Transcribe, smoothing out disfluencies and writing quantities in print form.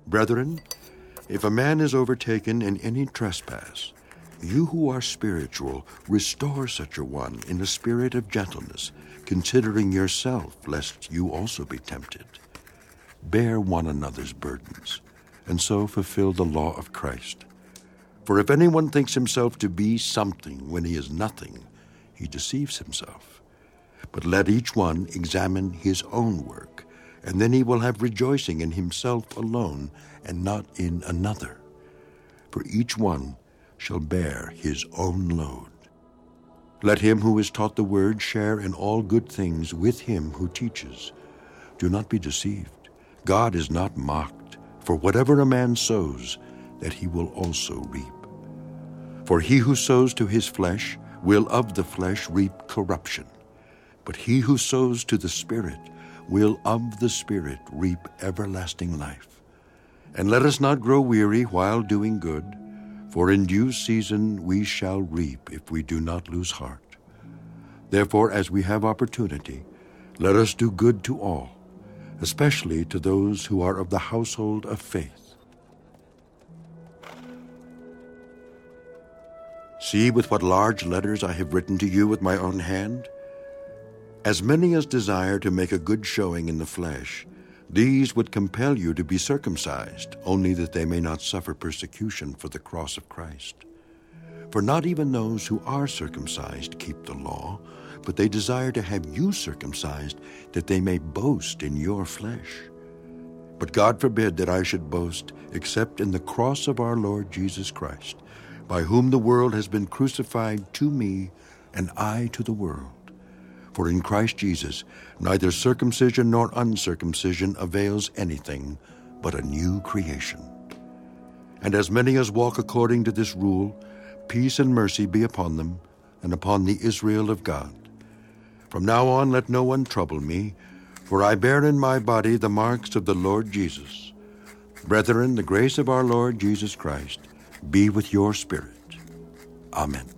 Brethren, if a man is overtaken in any trespass, you who are spiritual, restore such a one in a spirit of gentleness, considering yourself, lest you also be tempted. Bear one another's burdens, and so fulfill the law of Christ. For if anyone thinks himself to be something when he is nothing, he deceives himself. But let each one examine his own work, and then he will have rejoicing in himself alone and not in another. For each one shall bear his own load. Let him who is taught the word share in all good things with him who teaches. Do not be deceived. God is not mocked, for whatever a man sows, that he will also reap. For he who sows to his flesh will of the flesh reap corruption, but he who sows to the Spirit will of the Spirit reap everlasting life. And let us not grow weary while doing good, for in due season we shall reap if we do not lose heart. Therefore, as we have opportunity, let us do good to all, especially to those who are of the household of faith. See with what large letters I have written to you with my own hand. As many as desire to make a good showing in the flesh, these would compel you to be circumcised, only that they may not suffer persecution for the cross of Christ. For not even those who are circumcised keep the law, but they desire to have you circumcised, that they may boast in your flesh. But God forbid that I should boast, except in the cross of our Lord Jesus Christ, by whom the world has been crucified to me, and I to the world. For in Christ Jesus neither circumcision nor uncircumcision avails anything, but a new creation. And as many as walk according to this rule, peace and mercy be upon them, and upon the Israel of God. From now on let no one trouble me, for I bear in my body the marks of the Lord Jesus. Brethren, the grace of our Lord Jesus Christ be with your spirit. Amen.